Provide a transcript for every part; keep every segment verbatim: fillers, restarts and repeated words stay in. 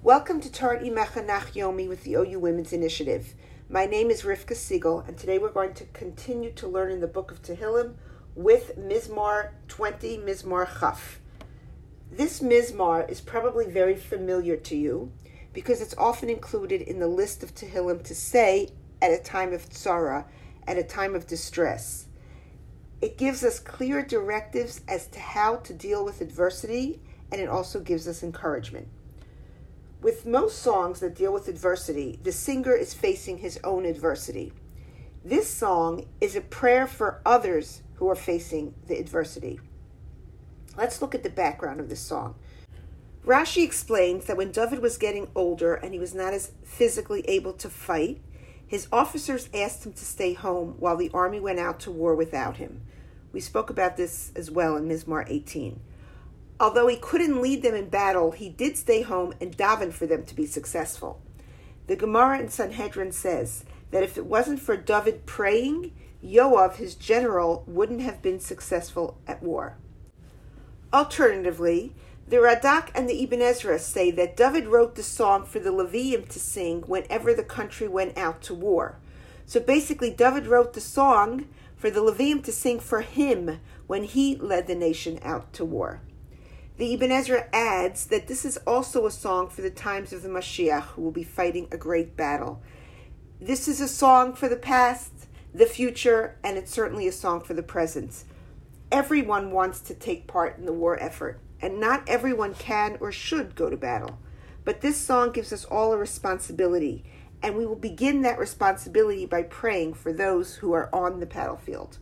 Welcome to Torah Imecha Nach Yomi with the O U Women's Initiative. My name is Rivka Siegel, and today we're going to continue to learn in the book of Tehillim with Mizmor twenty, Mizmor Chaf. This Mizmor is probably very familiar to you because it's often included in the list of Tehillim to say at a time of tzara, at a time of distress. It gives us clear directives as to how to deal with adversity, and it also gives us encouragement. With most songs that deal with adversity, the singer is facing his own adversity. This song is a prayer for others who are facing the adversity. Let's look at the background of this song. Rashi explains that when David was getting older and he was not as physically able to fight, his officers asked him to stay home while the army went out to war without him. We spoke about this as well in Mizmor eighteen. Although he couldn't lead them in battle, he did stay home and daven for them to be successful. The Gemara in Sanhedrin says that if it wasn't for David praying, Yoav, his general, wouldn't have been successful at war. Alternatively, the Radak and the Ibn Ezra say that David wrote the song for the Leviim to sing whenever the country went out to war. So basically, David wrote the song for the Leviim to sing for him when he led the nation out to war. The Ibn Ezra adds that this is also a song for the times of the Mashiach, who will be fighting a great battle. This is a song for the past, the future, and it's certainly a song for the present. Everyone wants to take part in the war effort, and not everyone can or should go to battle. But this song gives us all a responsibility, and we will begin that responsibility by praying for those who are on the battlefield.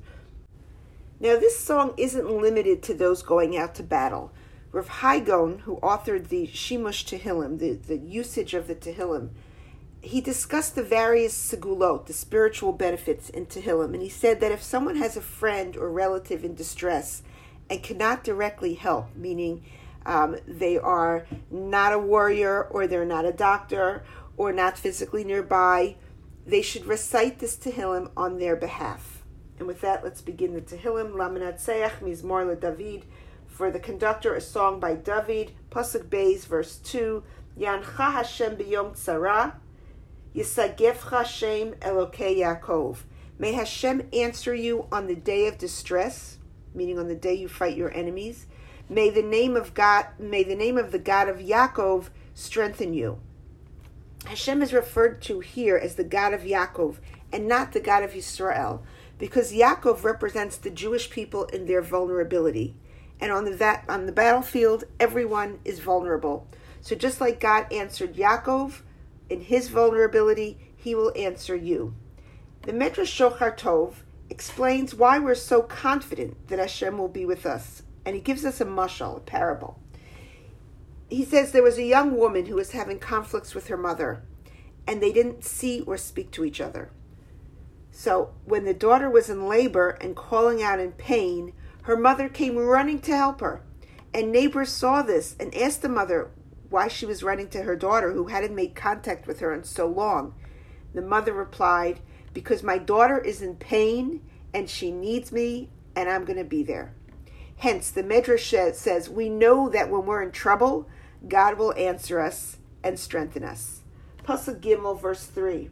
Now, this song isn't limited to those going out to battle. Rav Hai Gaon, who authored the Shimush Tehillim, the, the usage of the Tehillim, he discussed the various segulot, the spiritual benefits in Tehillim, and he said that if someone has a friend or relative in distress and cannot directly help, meaning um, they are not a warrior or they're not a doctor or not physically nearby, they should recite this Tehillim on their behalf. And with that, let's begin the Tehillim. Lamanatseach Mizmor LeDavid. For the conductor, a song by David, Pasuk Beis, verse two, Yancha Hashem b'yom tzara, Yisagefcha Hashem Elokei Yaakov. May Hashem answer you on the day of distress, meaning on the day you fight your enemies. May the name of God, may the name of the God of Yaakov strengthen you. Hashem is referred to here as the God of Yaakov and not the God of Yisrael, because Yaakov represents the Jewish people in their vulnerability. And on the va- on the battlefield, everyone is vulnerable. So just like God answered Yaakov in his vulnerability, he will answer you. The Medrash Shochar Tov explains why we're so confident that Hashem will be with us. And he gives us a mashal, a parable. He says there was a young woman who was having conflicts with her mother, and they didn't see or speak to each other. So when the daughter was in labor and calling out in pain, her mother came running to help her, and neighbors saw this and asked the mother why she was running to her daughter who hadn't made contact with her in so long. The mother replied, because my daughter is in pain and she needs me and I'm going to be there. Hence, the Medrash says we know that when we're in trouble, God will answer us and strengthen us. Pasuk Gimel, verse three.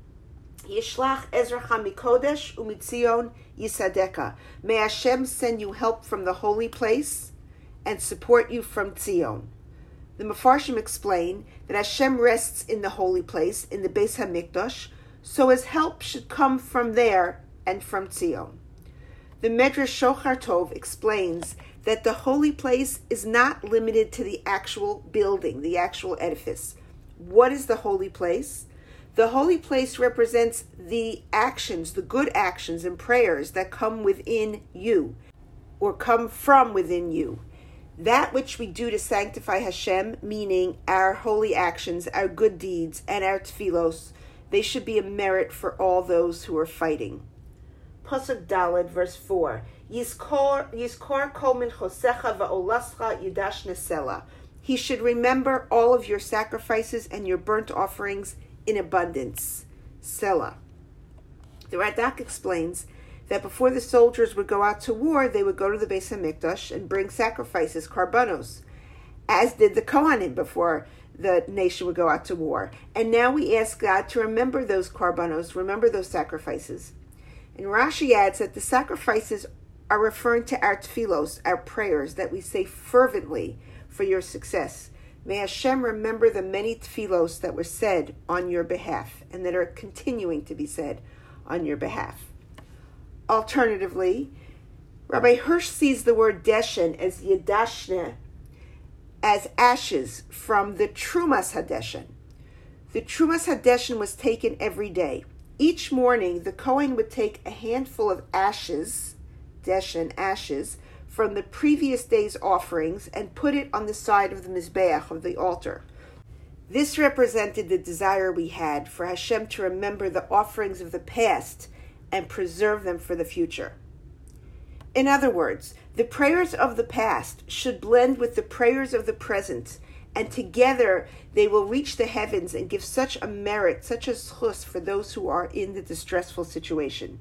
Yishlach Ezracha mikodesh umitzion yisadeka. May Hashem send you help from the holy place and support you from Tzion. The Mefarshim explain that Hashem rests in the holy place, in the Beis HaMikdash, so his help should come from there and from Tzion. The Medrash Shochar Tov explains that the holy place is not limited to the actual building, the actual edifice. What is the holy place? The holy place represents the actions, the good actions and prayers that come within you or come from within you. That which we do to sanctify Hashem, meaning our holy actions, our good deeds, and our tfilos, they should be a merit for all those who are fighting. Pasuk Daled, verse four. Yizkor Yizkor kol minchosecha va'olascha yidash nesela. He should remember all of your sacrifices and your burnt offerings in abundance. Selah. The Radak explains that before the soldiers would go out to war, they would go to the Beis HaMikdash and bring sacrifices, karbanos, as did the Kohanim before the nation would go out to war. And now we ask God to remember those korbanos, remember those sacrifices. And Rashi adds that the sacrifices are referring to our tefillos, our prayers that we say fervently for your success. May Hashem remember the many tefillos that were said on your behalf and that are continuing to be said on your behalf. Alternatively, Rabbi Hirsch sees the word deshen as yedashne, as ashes from the Trumas Hadeshen. The Trumas Hadeshen was taken every day. Each morning, the Kohen would take a handful of ashes, deshen, ashes, from the previous day's offerings and put it on the side of the Mizbeach, of the altar. This represented the desire we had for Hashem to remember the offerings of the past and preserve them for the future. In other words, the prayers of the past should blend with the prayers of the present, and together they will reach the heavens and give such a merit, such a schus for those who are in the distressful situation.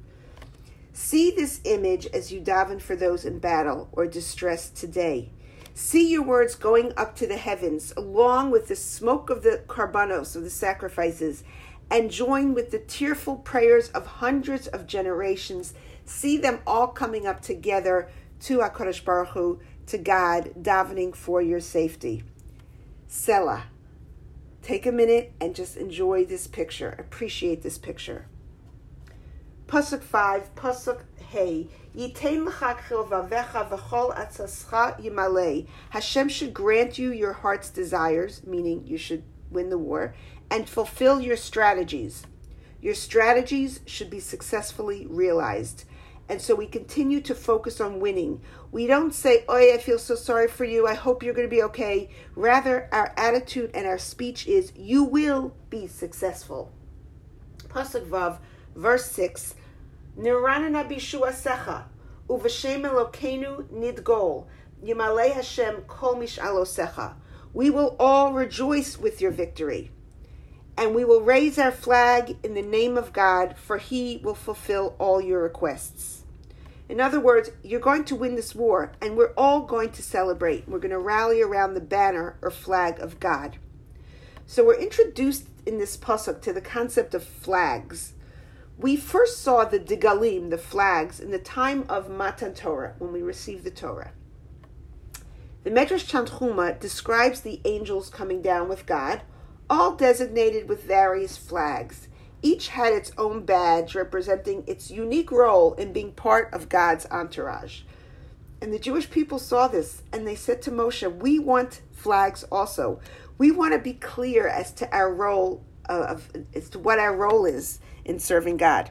See this image as you daven for those in battle or distress today. See your words going up to the heavens, along with the smoke of the karbanos, of the sacrifices, and join with the tearful prayers of hundreds of generations. See them all coming up together to HaKadosh Baruch Hu, to God, davening for your safety. Selah. Take a minute and just enjoy this picture. Appreciate this picture. Pasuk five, Pasuk Hey. Yitein l'cha chilvavecha v'chol atzascha yimalei. Hashem should grant you your heart's desires, meaning you should win the war, and fulfill your strategies. Your strategies should be successfully realized. And so we continue to focus on winning. We don't say, "Oy, I feel so sorry for you. I hope you're going to be okay." Rather, our attitude and our speech is, "You will be successful." Pasuk Vav, verse six. Niranana bishuasecha, uv'shem Elokeinu nidgol, yimalei Hashem kol mish'alosecha. We will all rejoice with your victory, and we will raise our flag in the name of God, for He will fulfill all your requests. In other words, you're going to win this war, and we're all going to celebrate. We're going to rally around the banner or flag of God. So we're introduced in this pasuk to the concept of flags. We first saw the digalim, the flags, in the time of Matan Torah, when we received the Torah. The Medrash Tanchuma describes the angels coming down with God, all designated with various flags. Each had its own badge representing its unique role in being part of God's entourage. And the Jewish people saw this, and they said to Moshe, "We want flags also. We want to be clear as to our role, of, as to what our role is in serving God."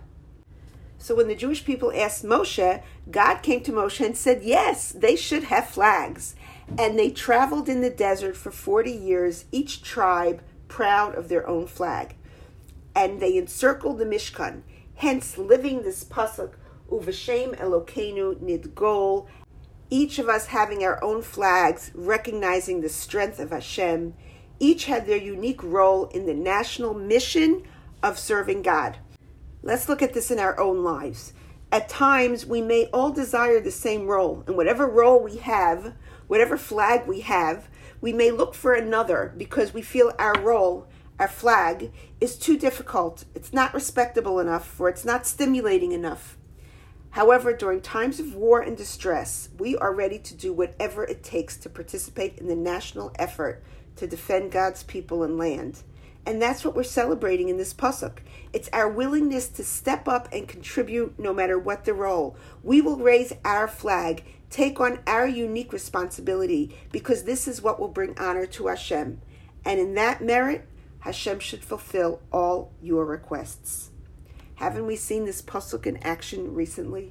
So when the Jewish people asked Moshe, God came to Moshe and said, yes, they should have flags. And they traveled in the desert for forty years, each tribe proud of their own flag. And they encircled the Mishkan, hence living this pasuk, Uv'shem Elokeinu nidgol, each of us having our own flags, recognizing the strength of Hashem. Each had their unique role in the national mission of serving God. Let's look at this in our own lives. At times, we may all desire the same role, and whatever role we have, whatever flag we have, we may look for another because we feel our role, our flag, is too difficult. It's not respectable enough, or it's not stimulating enough. However, during times of war and distress, we are ready to do whatever it takes to participate in the national effort to defend God's people and land. And that's what we're celebrating in this pasuk. It's our willingness to step up and contribute no matter what the role. We will raise our flag, take on our unique responsibility, because this is what will bring honor to Hashem. And in that merit, Hashem should fulfill all your requests. Haven't we seen this pasuk in action recently?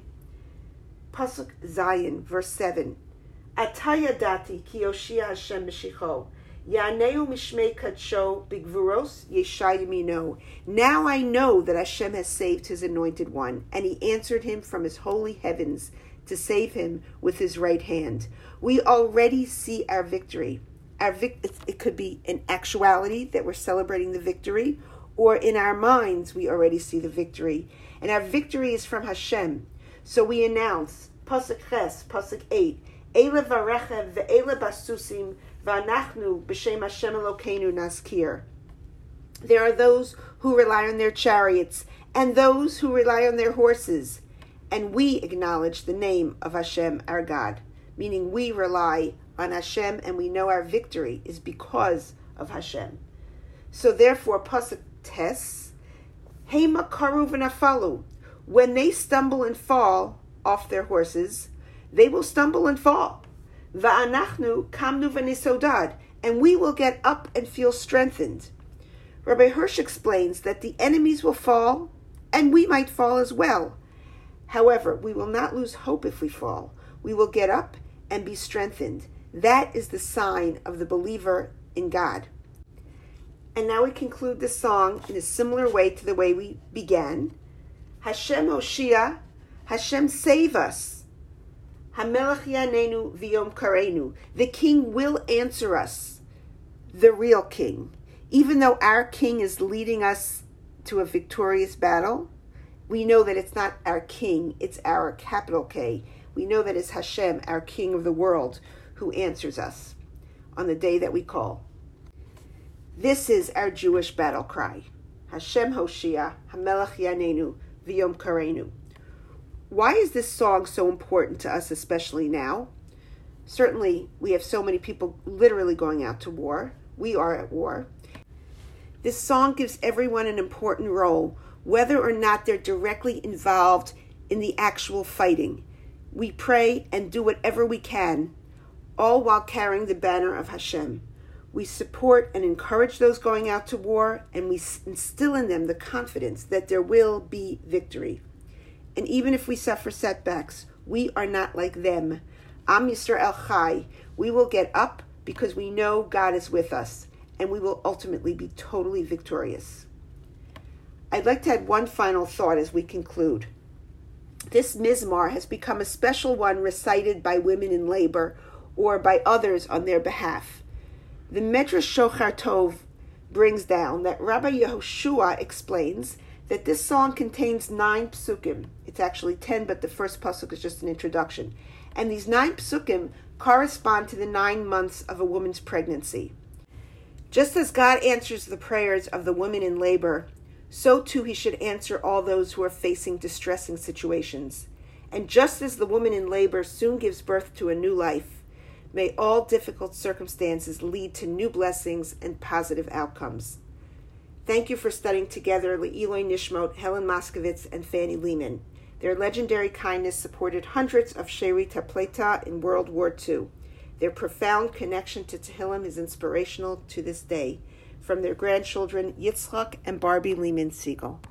Pasuk Zayin, verse seven. Atayadati ki yoshia Hashem b'shicho. Ya'aneu mishmei kadsho b'gvuros yeshayimino. Now I know that Hashem has saved his anointed one, and he answered him from his holy heavens to save him with his right hand. We already see our victory. Our vic- it could be in actuality that we're celebrating the victory, or in our minds we already see the victory. And our victory is from Hashem. So we announce, Pasuk Ches, Pasuk eight, Eile varechev ve'eile basusim V'anachnu b'shem Hashem Elokeinu nazkir. There are those who rely on their chariots and those who rely on their horses, and we acknowledge the name of Hashem our God, meaning we rely on Hashem and we know our victory is because of Hashem. So therefore, Pasuk Tes, Hema karu v'nafalu, when they stumble and fall off their horses, they will stumble and fall. Va'anachnu kamnu v'nisodad, and we will get up and feel strengthened. Rabbi Hirsch explains that the enemies will fall, and we might fall as well. However, we will not lose hope if we fall. We will get up and be strengthened. That is the sign of the believer in God. And now we conclude the song in a similar way to the way we began. Hashem Hoshia, Hashem save us. Hamelech yanenu v'yom karenu. The King will answer us, the real King. Even though our King is leading us to a victorious battle, we know that it's not our King, it's our capital K. We know that it's Hashem, our King of the world, who answers us on the day that we call. This is our Jewish battle cry. Hashem Hoshia, Hamelech yanenu v'yom karenu. Why is this song so important to us, especially now? Certainly, we have so many people literally going out to war. We are at war. This song gives everyone an important role, whether or not they're directly involved in the actual fighting. We pray and do whatever we can, all while carrying the banner of Hashem. We support and encourage those going out to war, and we instill in them the confidence that there will be victory. And even if we suffer setbacks, we are not like them. Am Yisrael Chai. We will get up because we know God is with us, and we will ultimately be totally victorious. I'd like to add one final thought as we conclude. This Mizmar has become a special one recited by women in labor or by others on their behalf. The Medrash Shochar Tov brings down that Rabbi Yehoshua explains that this song contains nine psukim. It's actually ten, but the first pasuk is just an introduction. And these nine psukim correspond to the nine months of a woman's pregnancy. Just as God answers the prayers of the women in labor, so too he should answer all those who are facing distressing situations. And just as the woman in labor soon gives birth to a new life, may all difficult circumstances lead to new blessings and positive outcomes. Thank you for studying together Le'iloi Nishmot, Helen Moskovitz, and Fanny Lehman. Their legendary kindness supported hundreds of She'rit HaPleita in World War Two. Their profound connection to Tehillim is inspirational to this day. From their grandchildren, Yitzchak and Barbie Lehman Siegel.